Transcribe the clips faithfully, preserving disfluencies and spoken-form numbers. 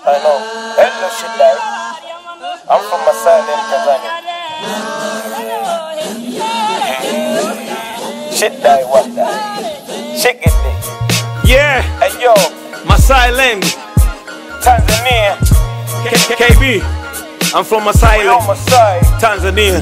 I know. Hello, shit die. I'm from Masai, Tanzania. Shit die, what die? Shit get it. Yeah. Hey yo, Masai Land, Tanzania. K K B. I'm from Masai We on Land, Masai. Tanzania.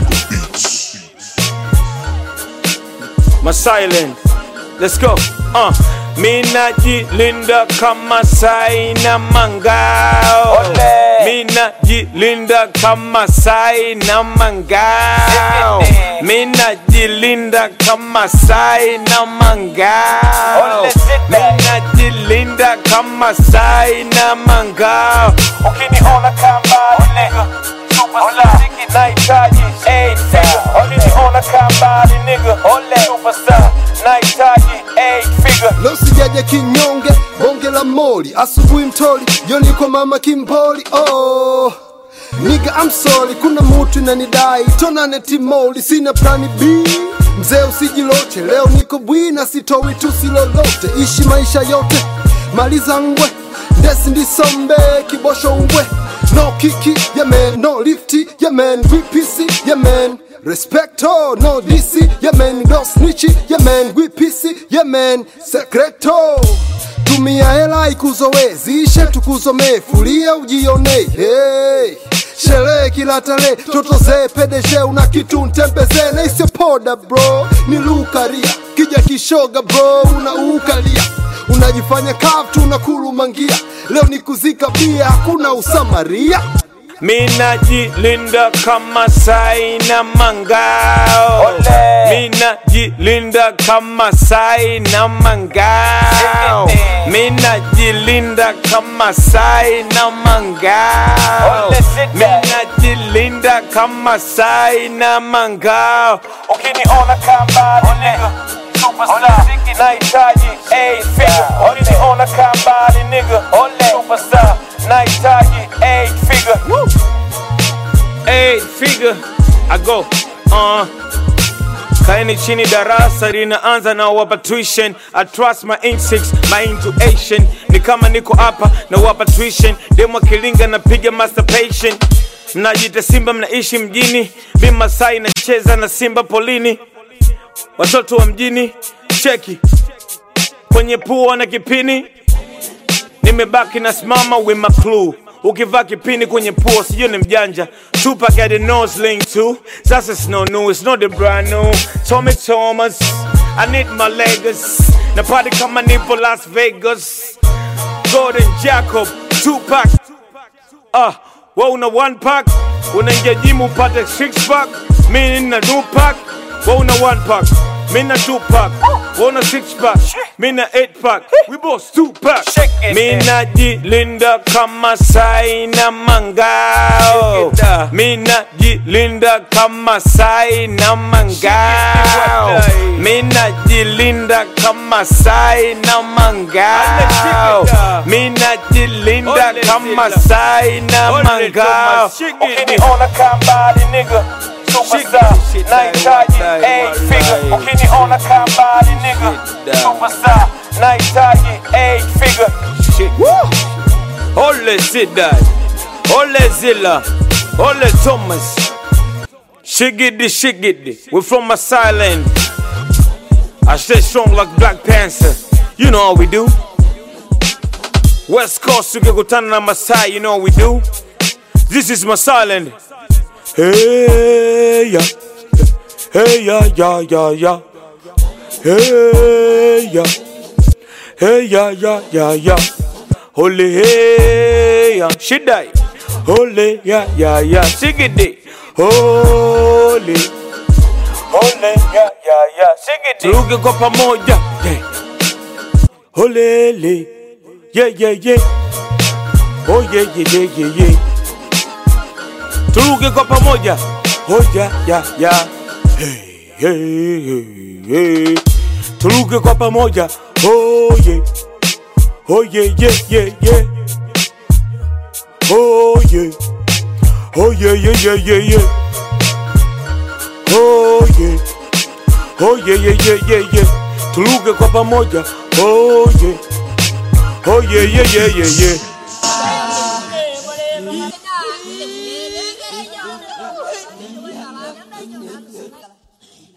Masai Land. Let's go. Uh. Mina jilinda kama sai na mangao. Ole. Mina jilinda kama sai na mangao. Mina jilinda kama sai na mangao. Ole, sit back. Mina jilinda kama sai na mangao. Ukiniona kamba nigga, superstar. Nahitaji eight figure. Ukiniona kamba nigga, superstar. Nahitaji eight figure. Leo sijaja kinyonge, bonge la moli. Asubuhi mtoli, jioni kwa mama kimboli. Oh nigga I'm sorry, kuna mutu inanidai tonane timoli, sina plani B. Mzee usijiloche, leo niko bwina, sitowi tusi lolote. Ishi maisha yote, maliza ngwe, ndesi ndisombe, kibosho ngwe. No kiki, yeah man, no lifty, yeah man, we P C, yeah man. Respecto, no D C, yeah man, no snitchy, yeah man, we P C, yeah man, secreto. Tumia hela ikuzowe, zishe tukuzome, fulia ujione, hey. Sherehe kila tale, toto ze, pedeshe, una kitu ntempeze, na isio poda bro, ni lukaria, kija kishoga bro, una ukalia. Unajifanya kaftu, unakulu mangia, leo ni kuzika bia, hakuna usamaria. Mina jilinda kama sai na mangao. Ole. Mina jilinda kama sai na mangao. Mina jilinda kama sai na mangao. Ole, sit back. Mina jilinda kama sai na mangao. Ukiniona kamba nigga, superstar. Nahitaji eight figure. Ukiniona kamba nigga, superstar. Nahitaji eight figure. Woo. Eight figure. I go. Uh. Kaeni chini darasa linaanza na wapa tuition. I trust my instincts, my intuition. Ni kama niko hapa na wapa tuition. Demo kilinga na piga masturbation. Mnajita Simba mnaishi mjini. Mi Masai nacheza na Simba polini. Watoto wa mjini cheki kwenye pua na kipini. Nimebaki na smama with my clue. Ukivaa kipini kwenye pua sijui ni mjanja. Tupac had a nose link too. Sasa it's no new, it's not the brand new. Tommy Thomas, I need my legs. Na party kama nipo Las Vegas. Gordon Jacob, Tupac. Ah, uh, wa una one pack. Unaingia jimu upate six pack. Mimi nina two pack. Wa una one pack. Mina two pack, wanna six pack, mina eight pack, we both two pack. Mina jilinda kama sai na mangao. Mina jilinda kama sai na mangao. Mina jilinda kama sai na mangao. Mina jilinda kama sai na mangao. Ukiniona kamba nigga, superstar. Nahitaji eight figure. Ukiniona kamba nigga, superstar. Nahitaji eight figure. Shit. Woo. Ole Zidai, Ole Zilla, Ole Thomas. Shigidi, shigidi. We're from Masai Land. I stay strong like Black Panther. You know how we do. West Coast, tukikutana na Masai, you know how we do. This is Masai Land. Hey ya, hey ya ya ya ya, hey ya, hey ya ya ya ya, holy hey ya, shidai, holy ya ya ya, sigidi, holy, Ole ya ya ya, sigidi. turuge kwa pamoja, yeah, holy, yeah yeah yeah, oh yeah yeah yeah yeah yeah. Turuge kwa pamoja. Oh yeah yeah yeah. Hey hey hey hey. Turuge kwa pamoja. Oh yeah. Oh yeah yeah yeah yeah. Oh yeah. Oh yeah yeah yeah yeah yeah. Oh yeah. Oh yeah yeah yeah yeah yeah. Turuge kwa pamoja. Oh yeah. Oh yeah yeah yeah yeah yeah. Hãy subscribe cho kênh Ghiền Mì Gõ để không bỏ lỡ những video hấp dẫn.